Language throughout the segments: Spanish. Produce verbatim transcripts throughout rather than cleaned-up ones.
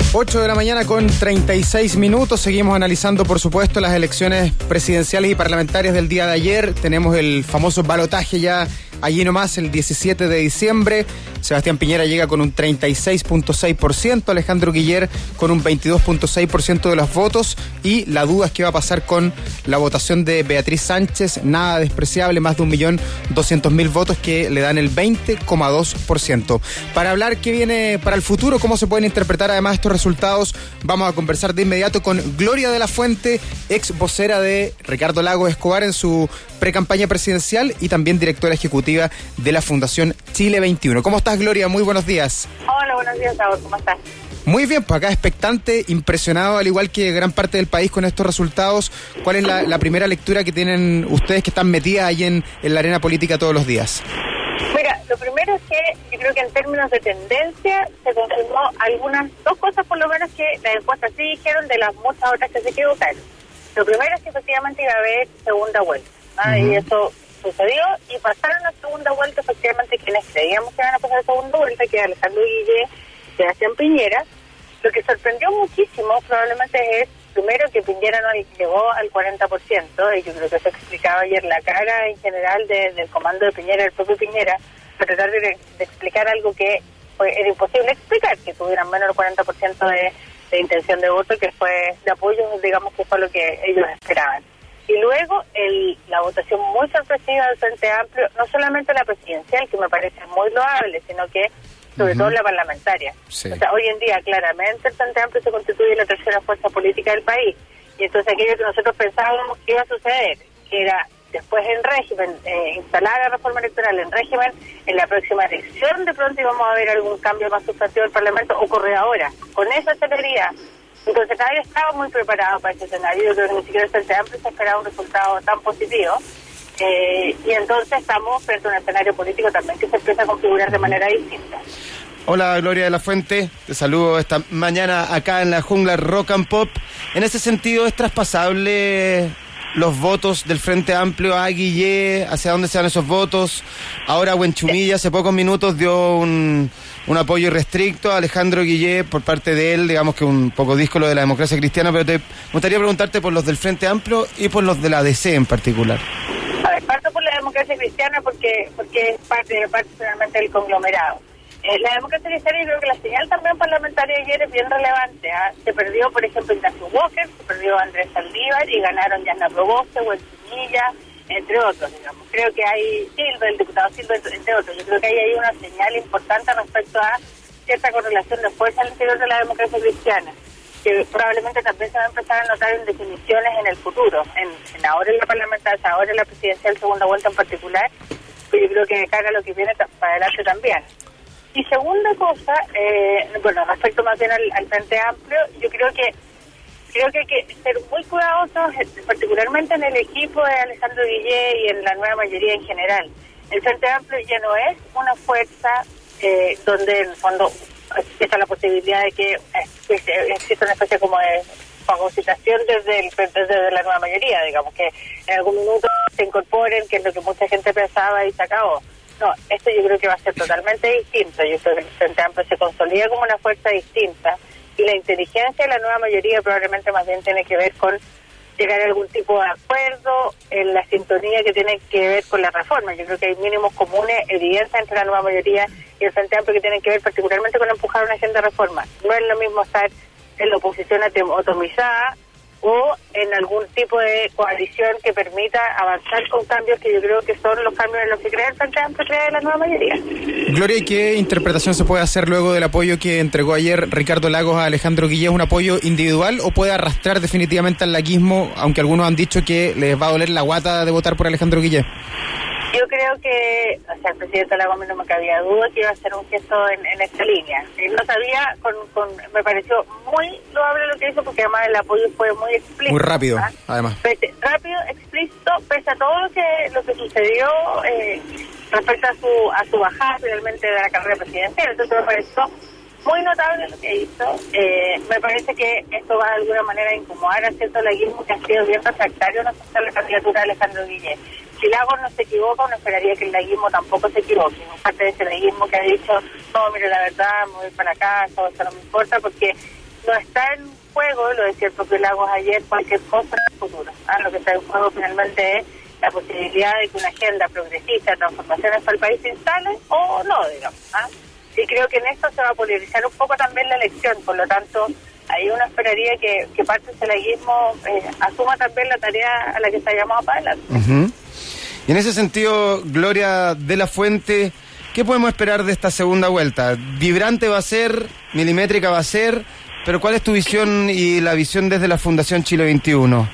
ocho de la mañana con treinta y seis minutos. Seguimos analizando, por supuesto, las elecciones presidenciales y parlamentarias del día de ayer. Tenemos el famoso balotaje ya allí nomás, el diecisiete de diciembre. Sebastián Piñera llega con un treinta y seis punto seis por ciento, Alejandro Guiller con un veintidós punto seis por ciento de los votos, y la duda es qué va a pasar con la votación de Beatriz Sánchez, nada despreciable, más de un millón doscientos mil votos que le dan el veinte coma dos por ciento. Para hablar qué viene para el futuro, cómo se pueden interpretar además estos resultados, vamos a conversar de inmediato con Gloria de la Fuente, ex vocera de Ricardo Lagos Escobar en su precampaña presidencial y también directora ejecutiva de la Fundación Chile veintiuno. ¿Cómo estás, Gloria? Muy buenos días. Hola, buenos días, Saúl. ¿Cómo estás? Muy bien, pues acá expectante, impresionado, al igual que gran parte del país con estos resultados. ¿Cuál es la, la primera lectura que tienen ustedes que están metidas ahí en, en la arena política todos los días? Mira, lo primero es que yo creo que en términos de tendencia se confirmó algunas, dos cosas por lo menos que las encuestas sí dijeron de las muchas otras que se equivocaron. Lo primero es que efectivamente iba a haber segunda vuelta, ¿no? Uh-huh. Y eso sucedió y pasaron la segunda vuelta efectivamente quienes creíamos que iban a pasar la segunda vuelta, que era Alejandro Guiller y Sebastián Piñera. Lo que sorprendió muchísimo probablemente es, primero, que Piñera no llegó al cuarenta por ciento, y yo creo que eso explicaba ayer la cara en general de, del comando de Piñera, el propio Piñera, para tratar de, de explicar algo que fue, era imposible explicar, que tuvieran menos del cuarenta por ciento de, de intención de voto, que fue de apoyo, digamos que fue lo que ellos esperaban. Y luego el, la votación muy sorpresiva del Frente Amplio, no solamente la presidencial, que me parece muy loable, sino que sobre uh-huh. todo la parlamentaria. Sí. O sea, hoy en día claramente el Frente Amplio se constituye la tercera fuerza política del país. Y entonces aquello que nosotros pensábamos que iba a suceder, que era después en régimen, eh, instalar la reforma electoral en régimen, en la próxima elección de pronto íbamos a ver algún cambio más sustantivo del Parlamento, ocurre ahora, con esa celeridad. Entonces nadie estaba muy preparado para ese escenario. Yo creo que ni siquiera el Frente Amplio se esperaba un resultado tan positivo. Eh, y entonces estamos frente a un escenario político también que se empieza a configurar de manera distinta. Hola, Gloria de la Fuente, te saludo esta mañana acá en la jungla Rock and Pop. En ese sentido, ¿es traspasable los votos del Frente Amplio a Guillé? ¿Hacia dónde se van esos votos? Ahora Huenchumilla hace pocos minutos dio un, un apoyo irrestricto a Alejandro Guillé por parte de él, digamos que un poco díscolo de la democracia cristiana, pero te gustaría preguntarte por los del Frente Amplio y por los de la D C en particular. A ver, parto por la democracia cristiana porque porque es parte, parte finalmente del conglomerado. Eh, la democracia cristiana, yo creo que la señal también parlamentaria ayer es bien relevante. ¿eh? Se perdió, por ejemplo, Ignacio Walker, se perdió Andrés Saldívar y ganaron Yana Proboste, Huenchumilla, entre otros, digamos. Creo que hay Silva, el diputado Silva, entre otros. Yo creo que ahí hay una señal importante respecto a cierta correlación de fuerza al interior de la democracia cristiana, que probablemente también se va a empezar a notar en definiciones en el futuro, en, en ahora en la parlamentaria, ahora en la presidencial segunda vuelta en particular, pero yo creo que de cara a lo que viene para adelante también. Y segunda cosa, eh, bueno, respecto más bien al, al Frente Amplio, yo creo que creo que hay que ser muy cuidadosos, particularmente en el equipo de Alejandro Guillé y en la nueva mayoría en general. El Frente Amplio ya no es una fuerza eh, donde en el fondo existe la posibilidad de que exista una especie como de fagocitación desde, el, desde la nueva mayoría, digamos, que en algún minuto se incorporen, que es lo que mucha gente pensaba y se acabó. No, esto yo creo que va a ser totalmente distinto. Yo creo que el Frente Amplio se consolida como una fuerza distinta y la inteligencia de la nueva mayoría probablemente más bien tiene que ver con llegar a algún tipo de acuerdo en la sintonía que tiene que ver con la reforma. Yo creo que hay mínimos comunes evidentes entre la nueva mayoría y el Frente Amplio que tienen que ver particularmente con empujar una agenda de reforma. No es lo mismo estar en la oposición atomizada o en algún tipo de coalición que permita avanzar con cambios que yo creo que son los cambios en los que cree el Frente Amplio, cree la nueva mayoría. Gloria, ¿y qué interpretación se puede hacer luego del apoyo que entregó ayer Ricardo Lagos a Alejandro Guillé? ¿Es un apoyo individual o puede arrastrar definitivamente al laguismo, aunque algunos han dicho que les va a doler la guata de votar por Alejandro Guillé? Yo creo que, o sea, el presidente Lagos no me cabía duda que iba a hacer un gesto en, en esta línea. Él no sabía, con, con, me pareció muy loable lo que hizo, porque además el apoyo fue muy explícito. Muy rápido, ¿ah? Además. Pese, rápido, explícito, pese a todo lo que lo que sucedió eh, respecto a su a su bajada finalmente de la carrera presidencial. Entonces me pareció muy notable lo que hizo. Eh, me parece que esto va de alguna manera a incomodar a cierto laguismo que ha sido bien refractario no a la candidatura de Alejandro Guillé. Si Lagos no se equivoca, uno esperaría que el laguismo tampoco se equivoque. No parte de ese laguismo que ha dicho, no, mire, la verdad, me voy para acá, todo eso no me importa, porque no está en juego, lo decía el propio Lagos ayer, cualquier cosa en el futuro. ¿ah? Lo que está en juego finalmente es la posibilidad de que una agenda progresista de transformaciones para el país se instale o no, digamos. ¿ah? Y creo que en esto se va a polarizar un poco también la elección, por lo tanto, ahí uno esperaría que, que parte del celaguismo eh, asuma también la tarea a la que está llamado para adelante. Uh-huh. Y en ese sentido, Gloria de la Fuente, ¿qué podemos esperar de esta segunda vuelta? ¿Vibrante va a ser? ¿Milimétrica va a ser? Pero ¿cuál es tu visión y la visión desde la Fundación Chile veintiuno?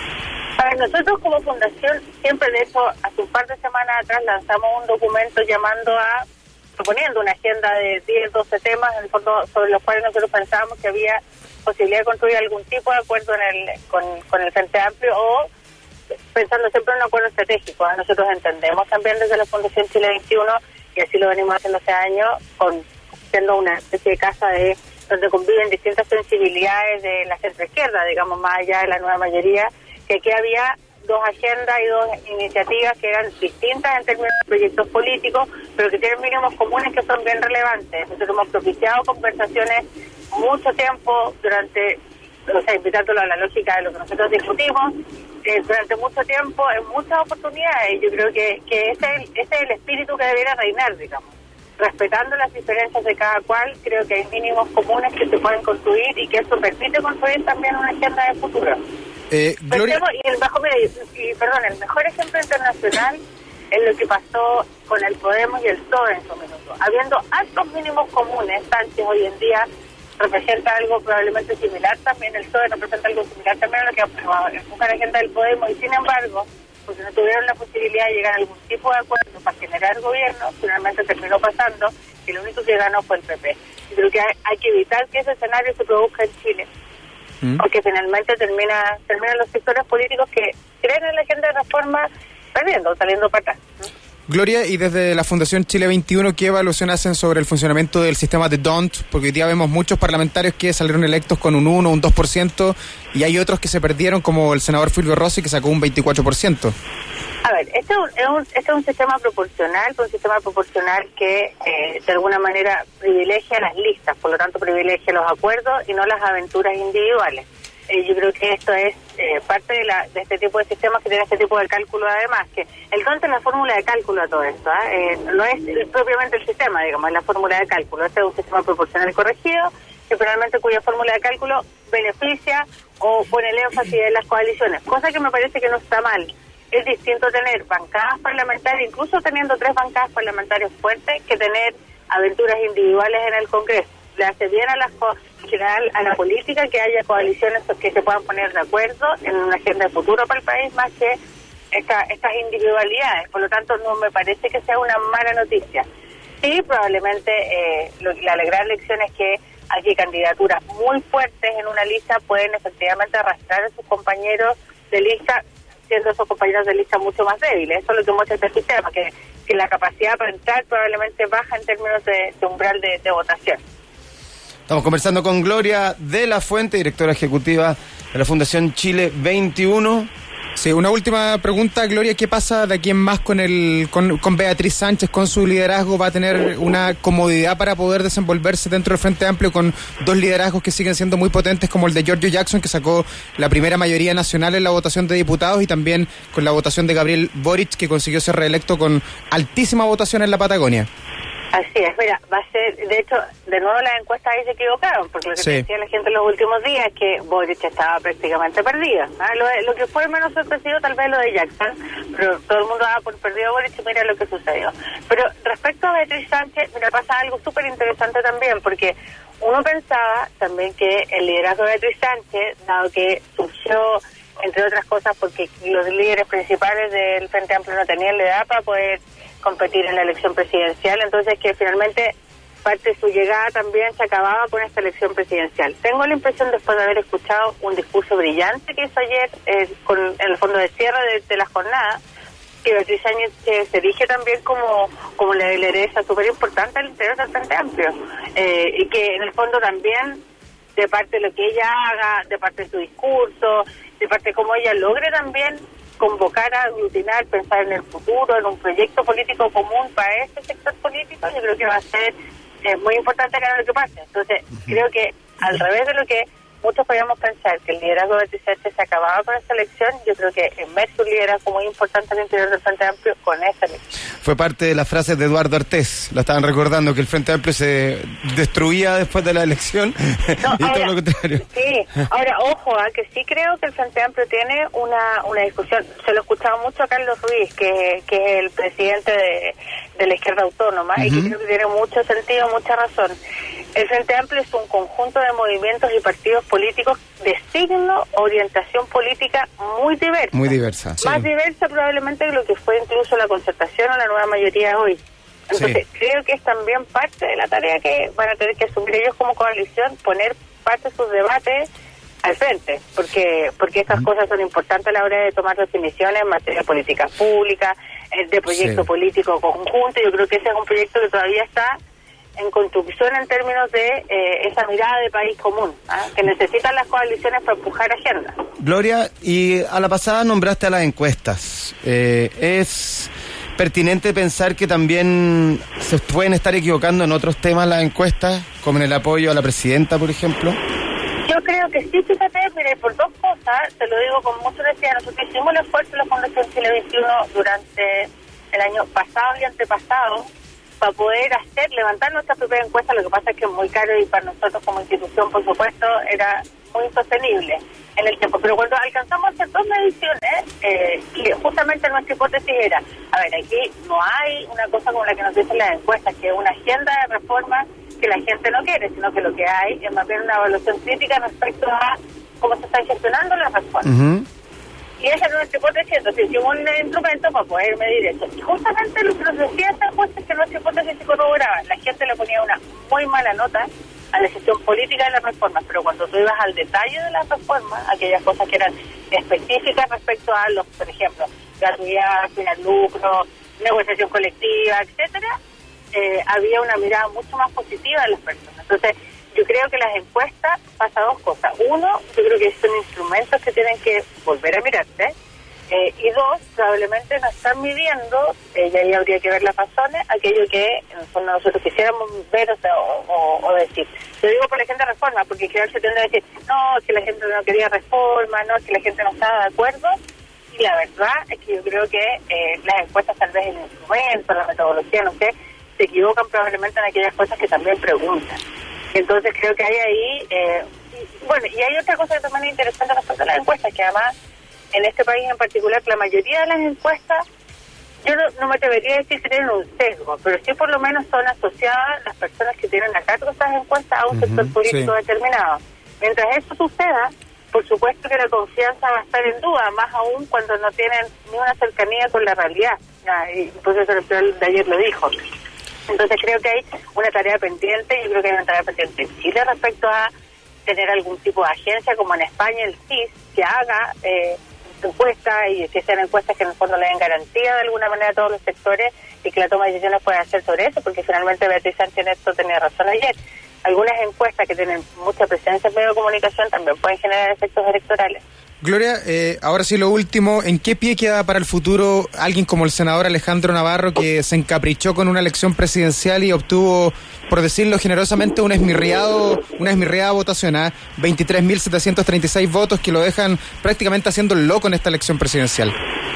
Para nosotros como fundación, siempre, de hecho, hace un par de semanas atrás lanzamos un documento llamando a, proponiendo una agenda de diez, doce temas, en el fondo, sobre los cuales nosotros pensábamos que había posibilidad de construir algún tipo de acuerdo en el, con, con el Frente Amplio o pensando siempre en un acuerdo estratégico. Nosotros entendemos también desde la Fundación Chile veintiuno, y así lo venimos haciendo hace años, con siendo una especie de casa de donde conviven distintas sensibilidades de la centroizquierda, digamos, más allá de la nueva mayoría, que aquí había dos agendas y dos iniciativas que eran distintas en términos de proyectos políticos, pero que tienen mínimos comunes que son bien relevantes. Nosotros hemos propiciado conversaciones mucho tiempo durante, o sea, invitándolo a la lógica de lo que nosotros discutimos, eh, durante mucho tiempo, en muchas oportunidades. Yo creo que, que ese, es el, ese es el espíritu que debería reinar, digamos. Respetando las diferencias de cada cual, creo que hay mínimos comunes que se pueden construir y que eso permite construir también una agenda de futuro. Eh, Gloria... Y el mejor, mira, y, y, perdón, el mejor ejemplo internacional es lo que pasó con el Podemos y el P S O E en su minuto. Habiendo altos mínimos comunes, Sánchez hoy en día representa algo probablemente similar también, el P S O E representa algo similar también a lo que empuja la agenda del Podemos, y sin embargo, porque no tuvieron la posibilidad de llegar a algún tipo de acuerdo para generar gobierno, finalmente terminó pasando que lo único que ganó fue el P P. Y creo que hay, hay que evitar que ese escenario se produzca en Chile, ¿Mm? porque finalmente termina terminan los sectores políticos que creen en la agenda de reforma perdiendo, saliendo para atrás. ¿Mm? Gloria, y desde la Fundación Chile veintiuno, ¿qué evaluación hacen sobre el funcionamiento del sistema de D O N T? Porque hoy día vemos muchos parlamentarios que salieron electos con un uno, un dos por ciento, y hay otros que se perdieron, como el senador Fulvio Rossi, que sacó un veinticuatro por ciento. A ver, este es un, es un, este es un sistema proporcional, un sistema proporcional que eh, de alguna manera privilegia las listas, por lo tanto privilegia los acuerdos y no las aventuras individuales. Eh, yo creo que esto es eh, parte de, la, de este tipo de sistemas que tiene este tipo de cálculo, además, que el D O N T es la fórmula de cálculo a todo esto, ¿eh? Eh, no es propiamente el sistema, digamos, es la fórmula de cálculo. Este es un sistema proporcional corregido, que finalmente cuya fórmula de cálculo beneficia o pone el énfasis en las coaliciones, cosa que me parece que no está mal. Es distinto tener bancadas parlamentarias, incluso teniendo tres bancadas parlamentarias fuertes, que tener aventuras individuales en el Congreso. Le hace bien a la, en general, a la política que haya coaliciones que se puedan poner de acuerdo en una agenda de futuro para el país, más que esta, estas individualidades. Por lo tanto, no me parece que sea una mala noticia. Sí, probablemente eh, lo, la gran lección es que aquí candidaturas muy fuertes en una lista pueden efectivamente arrastrar a sus compañeros de lista, siendo esos compañeros de lista mucho más débiles. Eso es lo que muestra este sistema, que, que la capacidad para entrar probablemente baja en términos de, de umbral de, de votación. Estamos conversando con Gloria de la Fuente, directora ejecutiva de la Fundación Chile veintiuno. Sí, una última pregunta, Gloria, ¿qué pasa de aquí en más con el con, con Beatriz Sánchez, con su liderazgo? ¿Va a tener una comodidad para poder desenvolverse dentro del Frente Amplio con dos liderazgos que siguen siendo muy potentes, como el de Giorgio Jackson, que sacó la primera mayoría nacional en la votación de diputados, y también con la votación de Gabriel Boric, que consiguió ser reelecto con altísima votación en la Patagonia? Así es, mira, va a ser, de hecho, de nuevo las encuestas ahí se equivocaron, porque lo que sí. decía la gente en los últimos días es que Boric estaba prácticamente perdido. ¿Ah? Lo, lo que fue menos sorpresivo tal vez lo de Jackson, pero todo el mundo daba por perdido a Boric y mira lo que sucedió. Pero respecto a Beatriz Sánchez, mira, pasa algo súper interesante también, porque uno pensaba también que el liderazgo de Beatriz Sánchez, dado que surgió, entre otras cosas, porque los líderes principales del Frente Amplio no tenían la edad para poder competir en la elección presidencial, entonces que finalmente parte de su llegada también se acababa con esta elección presidencial. Tengo la impresión, después de haber escuchado un discurso brillante que hizo ayer eh, con, en el fondo de cierre de, de la jornada, que Beatriz Sánchez eh, se dirige también como, como la lideresa súper importante al interior del Frente Amplio, eh, y que en el fondo también, de parte de lo que ella haga, de parte de su discurso, de parte de cómo ella logre también convocar, a aglutinar, pensar en el futuro, en un proyecto político común para este sector político, yo creo que va a ser eh, muy importante que haga lo que pase. Entonces, uh-huh. creo que Al revés de lo que muchos podríamos pensar, que el liderazgo de Beatriz Sánchez se acababa con esta elección, yo creo que emerge un liderazgo muy importante al interior del Frente Amplio con esta elección. Fue parte de las frases de Eduardo Artés, lo estaban recordando, que el Frente Amplio se destruía después de la elección, no, y ahora, todo lo contrario. Sí, ahora, ojo, ¿eh? que sí creo que el Frente Amplio tiene una una discusión, se lo he escuchado mucho a Carlos Ruiz, que, que es el presidente de, de la izquierda autónoma, uh-huh. y que creo que tiene mucho sentido, mucha razón. El Frente Amplio es un conjunto de movimientos y partidos políticos de signo, orientación política muy diversa. Muy diversa, sí. Más diversa probablemente que lo que fue incluso la Concertación o la nueva mayoría hoy. Entonces, sí. creo que es también parte de la tarea que van a tener que asumir ellos como coalición, poner parte de sus debates al frente, porque porque estas uh-huh. cosas son importantes a la hora de tomar definiciones en materia de política pública, de proyecto sí. político conjunto. Yo creo que ese es un proyecto que todavía está en construcción en términos de eh, esa mirada de país común, ¿eh? que necesitan las coaliciones para empujar agenda. Gloria, y a la pasada nombraste a las encuestas. Eh, ¿Es pertinente pensar que también se pueden estar equivocando en otros temas las encuestas, como en el apoyo a la presidenta, por ejemplo? Yo creo que sí, fíjate, mire, por dos cosas, te lo digo con mucha honestidad, nosotros hicimos el esfuerzo en la Fundación Chile veintiuno durante el año pasado y antepasado, para poder hacer, levantar nuestra propia encuesta. Lo que pasa es que es muy caro y para nosotros como institución, por supuesto, era muy insostenible en el tiempo. Pero cuando alcanzamos a hacer dos mediciones, eh, y justamente nuestra hipótesis era, a ver, aquí no hay una cosa como la que nos dicen las encuestas, que es una agenda de reforma que la gente no quiere, sino que lo que hay es más bien una evaluación crítica respecto a cómo se están gestionando las reformas. Uh-huh. Y esa es nuestra hipótesis, entonces hicimos un instrumento para poder medir eso. Y justamente lo que nos decía esta encuesta es que nuestra hipótesis se corroboraba. La gente le ponía una muy mala nota a la gestión política de las reformas, pero cuando tú ibas al detalle de las reformas, aquellas cosas que eran específicas respecto a los, por ejemplo, gratuidad, fin al lucro, negociación colectiva, etcétera, eh, había una mirada mucho más positiva de las personas. Entonces, yo creo que las encuestas pasa dos cosas. Uno, yo creo que son instrumentos que tienen que volver a mirarse. Eh, y dos, probablemente no están midiendo, eh, y ahí habría que ver las razones, aquello que en el fondo nosotros quisiéramos ver o, sea, o, o, o decir. Yo digo por la gente de reforma, porque creo que se tiende a decir, no, es que la gente no quería reforma, no, es que la gente no estaba de acuerdo. Y la verdad es que yo creo que eh, las encuestas, tal vez el instrumento, la metodología, no sé, se equivocan probablemente en aquellas cosas que también preguntan. Entonces creo que hay ahí, eh, y, bueno, y hay otra cosa que también es interesante respecto a las encuestas, que además en este país en particular, la mayoría de las encuestas, yo no, no me atrevería a decir que tienen un sesgo, pero sí por lo menos son asociadas las personas que tienen a cargo estas encuestas a un uh-huh, sector político sí. determinado. Mientras eso suceda, por supuesto que la confianza va a estar en duda, más aún cuando no tienen ni una cercanía con la realidad. Ya, y el profesor electoral de ayer lo dijo. Entonces creo que hay una tarea pendiente, yo creo que hay una tarea pendiente en Chile respecto a tener algún tipo de agencia, como en España el C I S, que haga eh, encuestas y que sean encuestas que en el fondo le den garantía de alguna manera a todos los sectores y que la toma de decisiones pueda hacer sobre eso, porque finalmente Beatriz Sánchez en esto tenía razón ayer. Algunas encuestas que tienen mucha presencia en medio de comunicación también pueden generar efectos electorales. Gloria, eh, ahora sí lo último, ¿en qué pie queda para el futuro alguien como el senador Alejandro Navarro, que se encaprichó con una elección presidencial y obtuvo, por decirlo generosamente, un esmirriado, una esmirriada votación, ¿eh? veintitrés mil setecientos treinta y seis votos que lo dejan prácticamente haciendo el loco en esta elección presidencial?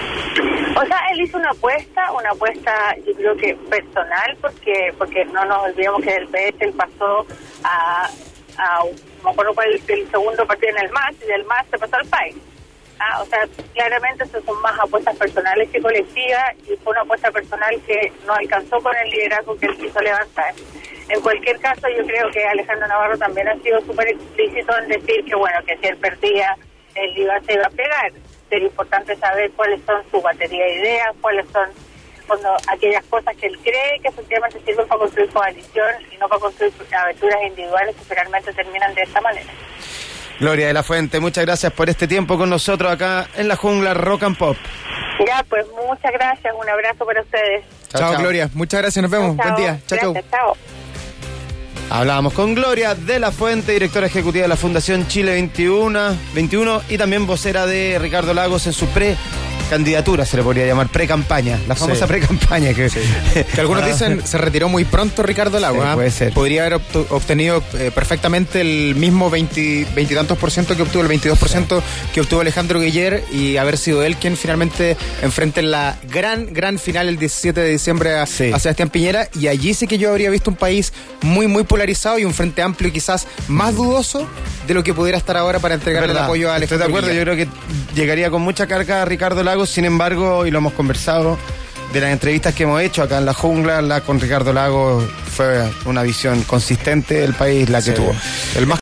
O sea, él hizo una apuesta, una apuesta yo creo que personal, porque porque no nos olvidemos que del P S él pasó a... a no me acuerdo cuál es el segundo partido en el M A S, y del M A S se pasó al país. Ah, o sea, claramente eso son más apuestas personales que colectivas, y fue una apuesta personal que no alcanzó con el liderazgo que él quiso levantar. En cualquier caso, yo creo que Alejandro Navarro también ha sido súper explícito en decir que, bueno, que si él perdía, él iba, se iba a pegar. Sería importante saber cuáles son su batería de ideas, cuáles son cuando aquellas cosas que él cree que efectivamente sirven para construir coalición y no para construir aventuras individuales que finalmente terminan de esta manera. Gloria de la Fuente, muchas gracias por este tiempo con nosotros acá en la jungla Rock and Pop. Ya, pues muchas gracias, un abrazo para ustedes. Chao, chao, chao. Gloria, muchas gracias, nos vemos, chao, buen día. Chao, gracias, chao. chao. Hablábamos con Gloria de la Fuente, directora ejecutiva de la Fundación Chile veintiuno, veintiuno y también vocera de Ricardo Lagos en su pre candidatura, se le podría llamar, pre-campaña, la famosa Sí. pre-campaña que, Sí. Que algunos dicen se retiró muy pronto Ricardo Lagos. Sí, ¿eh? puede ser. Podría haber obtu- obtenido eh, perfectamente el mismo veinte, veinte y tantos por ciento que obtuvo, el veintidós por ciento que obtuvo Alejandro Guiller, y haber sido él quien finalmente enfrente en la gran, gran final el diecisiete de diciembre a, Sí. a Sebastián Piñera. Y allí sí que yo habría visto un país muy, muy polarizado y un frente amplio quizás más dudoso de lo que pudiera estar ahora para entregarle el Verdad. apoyo a Estoy de Alejandro acuerdo, Guiller. yo creo que llegaría con mucha carga a Ricardo Lagos, sin embargo, y lo hemos conversado, de las entrevistas que hemos hecho acá en La Jungla, la con Ricardo Lagos fue una visión consistente del país la que Sí. tuvo. El más